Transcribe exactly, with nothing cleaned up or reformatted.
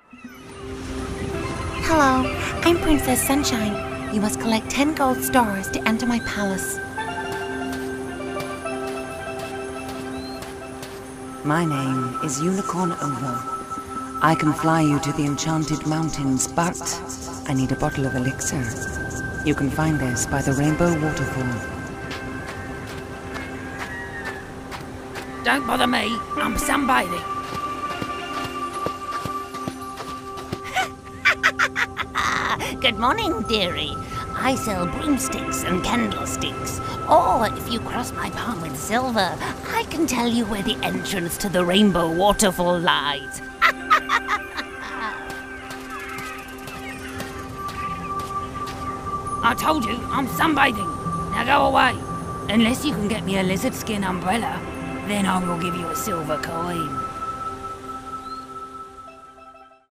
Hello, I'm Princess Sunshine. You must collect ten gold stars to enter my palace. My name is Unicorn Ovo. I can fly you to the Enchanted Mountains, but I need a bottle of elixir. You can find this by the Rainbow Waterfall. Don't bother me, I'm sunbathing. Good morning, dearie. I sell broomsticks and candlesticks. Or if you cross my palm with silver, I can tell you where the entrance to the Rainbow Waterfall lies. I told you, I'm sunbathing. Now go away. Unless you can get me a lizard skin umbrella, then I will give you a silver coin.